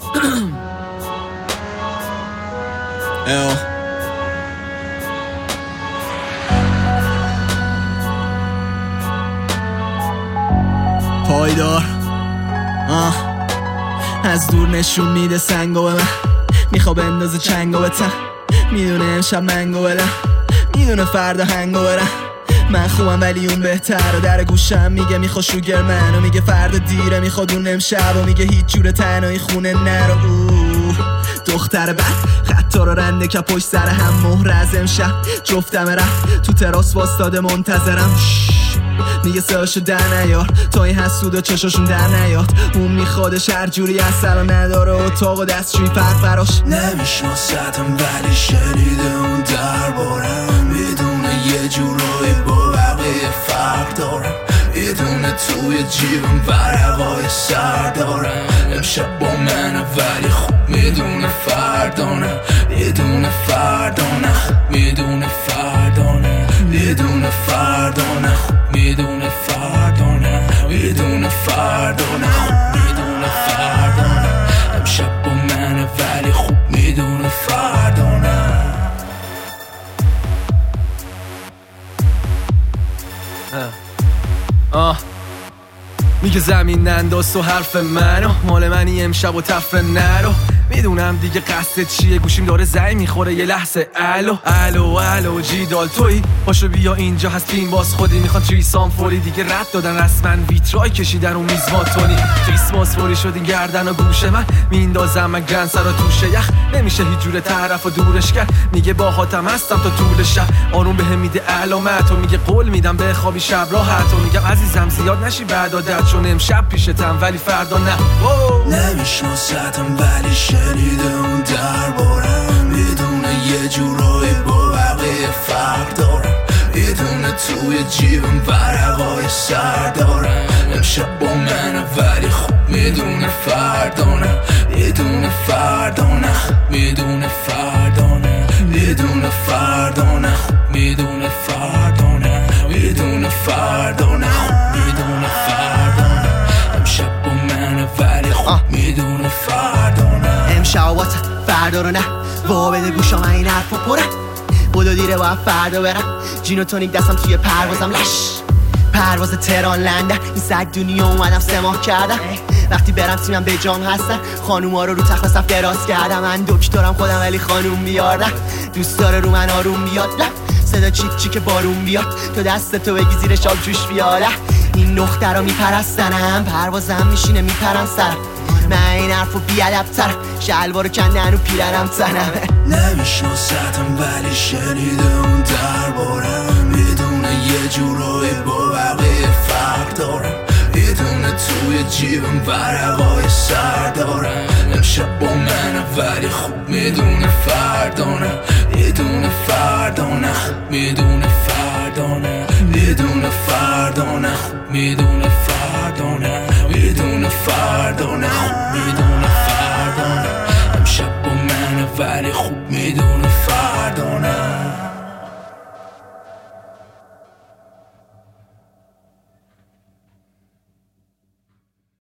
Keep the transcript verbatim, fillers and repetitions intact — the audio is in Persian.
ایو پایدار آه از دور نشون میده سنگو به من، میخوا بندازه چنگو به تن، میدونه امشب منگو بدم، میدونه فردا هنگو برم. من خوبم ولی اون بهتر و در گوشم میگه میخوا شوگر منو، میگه فردا دیره میخواد اون امشب و میگه هیچ جور تنهایی خونه نرو. اوه دختر بد خطا رو رنده که پشت سر هم مهر از امشب جفتم رفت تو تراس واستاده منتظرم. میگه ساشو در نیار تا این حسود و چشاشون در نیاد، اون میخوادش هر جوری اصلا نداره اتاق و دستشوی فرق براش. نمیشناستم ولی شنیده اون دربارم، میدونه یه جورایی با بقیه فرق دارم، میدونه توی جیبم ورقای سر دارم. امشب با منه ولی خوب میدونه فردانه، میدونه فردانه، خوب میدونه فردانه، میدونه فردانه، خوب میدونه فردانه، میدونه فردانه، خوب میدونه فردانه. امشب با منه ولی خوب میدونه فردانه. آه میگه زمین ننداز تو حرف منو، مال منی امشب و تفره نرو، میدونم دیگه قصد چیه، گوشیم داره زنگ میخوره یه لحظه. الو الو الو جیدال تویی؟ پاشو بیا اینجا هستیم باز خودی، میخوان تریسام فوری دیگه رد دادن رسما، ویترای کشیدن رو میز ماتونی، کریسماس فوری شد این گردن و گوش من، میندازم من گرن سر و توشه یخ، نمیشه هیچ جور طرف و دورش کرد، میگه باهاتم هستم تا طول شب، آروم بهم میده علامت و میگه قول میدم به خوابی شب راحت و میگم عزیزم زیاد نشی بعد عادت، چون امشب پیشتم ولی فردا نه. نمیشناستم ولی شنیده اون دربارم، میدونه یه جورایی با بقیه فرق دارم، میدونه توی جیبم ورقای سر دارم. امشب با منه ولی خوب میدونه فردانه، میدونه فردانه، خوب میدونه فردانه، میدونه فردانه، خوب میدونه فردانه، میدونه فردانه، خوب میدونه فردانه. امشب با منه ولی خوب میدونه فردانه. امشب واسه فردا رو نه وا بده گوشام این حرفا پره، بودو دیره باید فردا برم، جین و تونیک دستم توی پروازم لش، پرواز تهران لندن، این سگ دنیا اومدم سه ماه کردم، وقتی برم تیمم به جام هستن، خانوما رو رو تخت صف دراز کردم، من دکترم خودم ولی خانوم بیاردم، دوست داره رو من آروم بیاد، صدا چیک چیک بارون بیاد، تو دست تو بگی زیرش آب جوش بیاره، این دخترا میپرستنم، پروازم میشینه میپرن سرم، من این حرفو بیادب ترم، شلوارو کندن و پیرنم تنم. نمیشناستم ولی شنیده اون دربارم، میدونه یه جورایی با بقیه فرق دارم، میدونه توی جیبم ورقای سر دارم. امشب با منه ولی خوب میدونه فردانه، میدونه فردانه.